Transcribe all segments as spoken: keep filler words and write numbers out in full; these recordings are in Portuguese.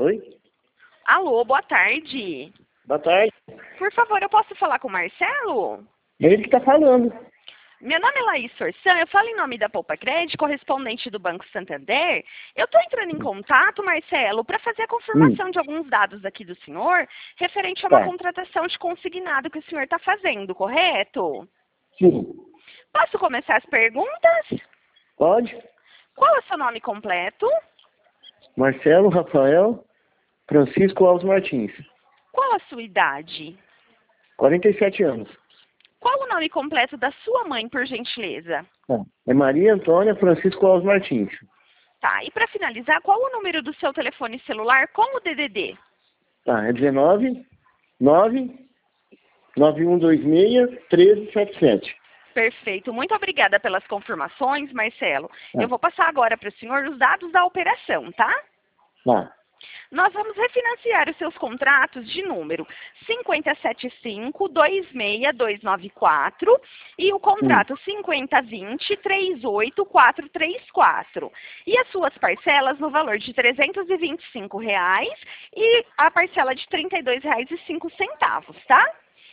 Oi? Alô, boa tarde. Boa tarde. Por favor, eu posso falar com o Marcelo? É ele que tá falando. Meu nome é Laís Sorsan, eu falo em nome da Poupa Crédito, correspondente do Banco Santander. Eu estou entrando em contato, Marcelo, para fazer a Hum, confirmação de alguns dados aqui do senhor, referente a uma tá. contratação de consignado que o senhor está fazendo, correto? Sim. Posso começar as perguntas? Pode? Qual é o seu nome completo? Marcelo Rafael Francisco Alves Martins. Qual a sua idade? quarenta e sete anos. Qual o nome completo da sua mãe, por gentileza? Tá. É Maria Antônia Francisco Alves Martins. Tá, e para finalizar, qual o número do seu telefone celular com o D D D? Tá, é dezenove, nove, nove um dois seis, um três sete sete. Perfeito. Muito obrigada pelas confirmações, Marcelo. Tá. Eu vou passar agora para o senhor os dados da operação, tá? Tá. Nós vamos refinanciar os seus contratos de número cinco sete cinco, dois seis dois nove quatro e o Hum. contrato cinco zero dois zero, três oito quatro três quatro. E as suas parcelas no valor de trezentos e vinte e cinco reais e a parcela de trinta e dois reais e cinco centavos, tá?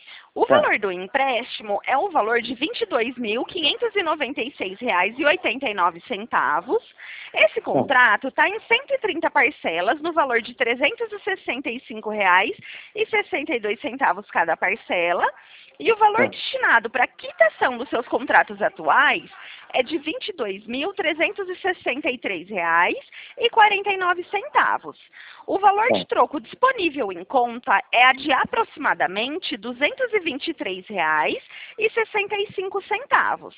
O Tá. valor do empréstimo é o valor de vinte e dois mil, quinhentos e noventa e seis reais e oitenta e nove centavos. Esse Tá. contrato está em cento e trinta parcelas no valor de trezentos e sessenta e cinco reais e sessenta e dois centavos cada parcela. E o valor Tá. destinado para a quitação dos seus contratos atuais é de vinte e dois mil, trezentos e sessenta e três reais e quarenta e nove centavos. O valor Tá. de troco disponível em conta é a de aproximadamente duzentos e vinte e três reais e sessenta e cinco centavos.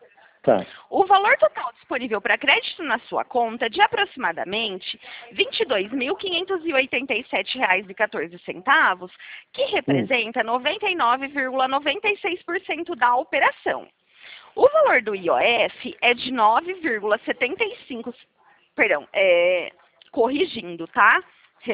Tá. O valor total disponível para crédito na sua conta é de aproximadamente vinte e dois mil, quinhentos e oitenta e sete reais e quatorze centavos, que Hum. representa noventa e nove vírgula noventa e seis por cento da operação. O valor do I O F é de nove vírgula setenta e cinco, perdão, é, corrigindo, tá?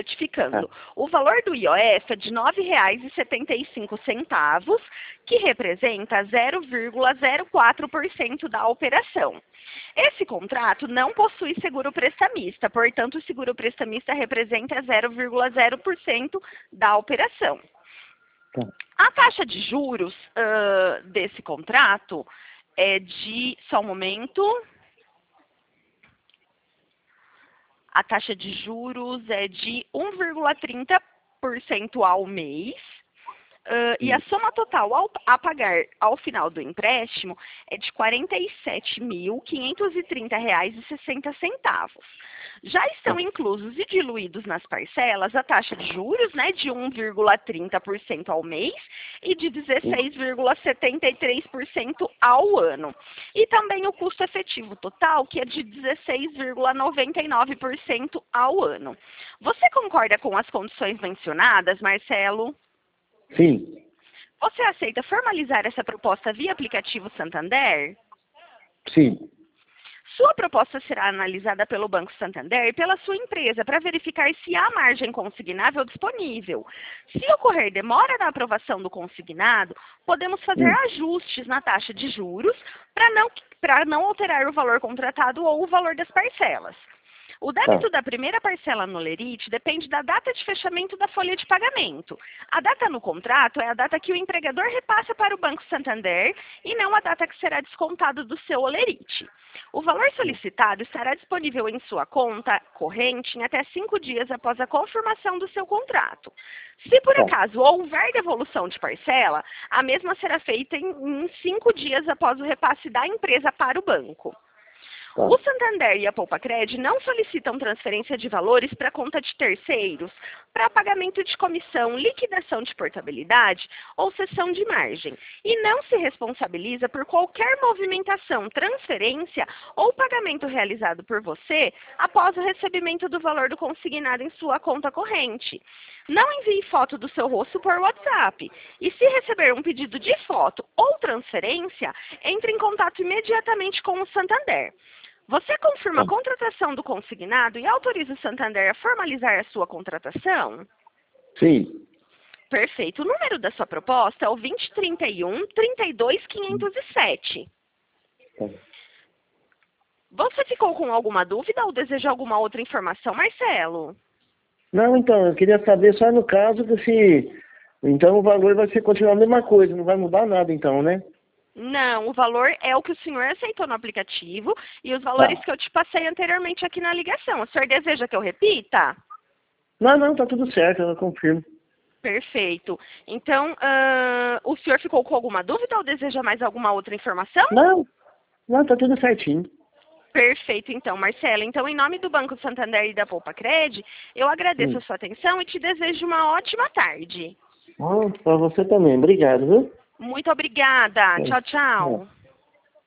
Tá. Retificando. O valor do I O F é de nove reais e setenta e cinco centavos, que representa zero vírgula zero quatro por cento da operação. Esse contrato não possui seguro prestamista, portanto, o seguro prestamista representa zero vírgula zero por cento da operação. Tá. A taxa de juros uh, desse contrato é de, só um momento, a taxa de juros é de um vírgula trinta por cento ao mês. Uh, e a soma total ao, a pagar ao final do empréstimo é de quarenta e sete mil, quinhentos e trinta reais e sessenta centavos. Já estão inclusos e diluídos nas parcelas a taxa de juros, né, de um vírgula trinta por cento ao mês e de dezesseis vírgula setenta e três por cento ao ano. E também o custo efetivo total, que é de dezesseis vírgula noventa e nove por cento ao ano. Você concorda com as condições mencionadas, Marcelo? Sim. Você aceita formalizar essa proposta via aplicativo Santander? Sim. Sua proposta será analisada pelo Banco Santander e pela sua empresa para verificar se há margem consignável disponível. Se ocorrer demora na aprovação do consignado, podemos fazer Hum. ajustes na taxa de juros para não, para não alterar o valor contratado ou o valor das parcelas. O débito Tá. da primeira parcela no Lerite depende da data de fechamento da folha de pagamento. A data no contrato é a data que o empregador repassa para o Banco Santander e não a data que será descontado do seu Olerite. O valor solicitado estará disponível em sua conta corrente em até cinco dias após a confirmação do seu contrato. Se por Tá. acaso houver devolução de parcela, a mesma será feita em, em cinco dias após o repasse da empresa para o banco. Tá. O Santander e a Poupa Crédito não solicitam transferência de valores para conta de terceiros para pagamento de comissão, liquidação de portabilidade ou cessão de margem e não se responsabiliza por qualquer movimentação, transferência ou pagamento realizado por você após o recebimento do valor do consignado em sua conta corrente. Não envie foto do seu rosto por WhatsApp e se receber um pedido de foto ou transferência, entre em contato imediatamente com o Santander. Você confirma a Tá. contratação do consignado e autoriza o Santander a formalizar a sua contratação? Sim. Perfeito. O número da sua proposta é o vinte, trinta e um, trinta e dois, quinhentos e sete. Tá. Você ficou com alguma dúvida ou deseja alguma outra informação, Marcelo? Não, então, eu queria saber só no caso que se... Então o valor vai ser continuar a mesma coisa, não vai mudar nada então, né? Não, o valor é o que o senhor aceitou no aplicativo e os valores Tá. que eu te passei anteriormente aqui na ligação. O senhor deseja que eu repita? Não, não, tá tudo certo, eu confirmo. Perfeito. Então, ah, o senhor ficou com alguma dúvida ou deseja mais alguma outra informação? Não, não, tá tudo certinho. Perfeito, então, Marcela. Então, em nome do Banco Santander e da Poupa Cred, eu agradeço Hum. a sua atenção e te desejo uma ótima tarde. Ah, pra você também, obrigado, viu? Muito obrigada. É. Tchau, É. tchau.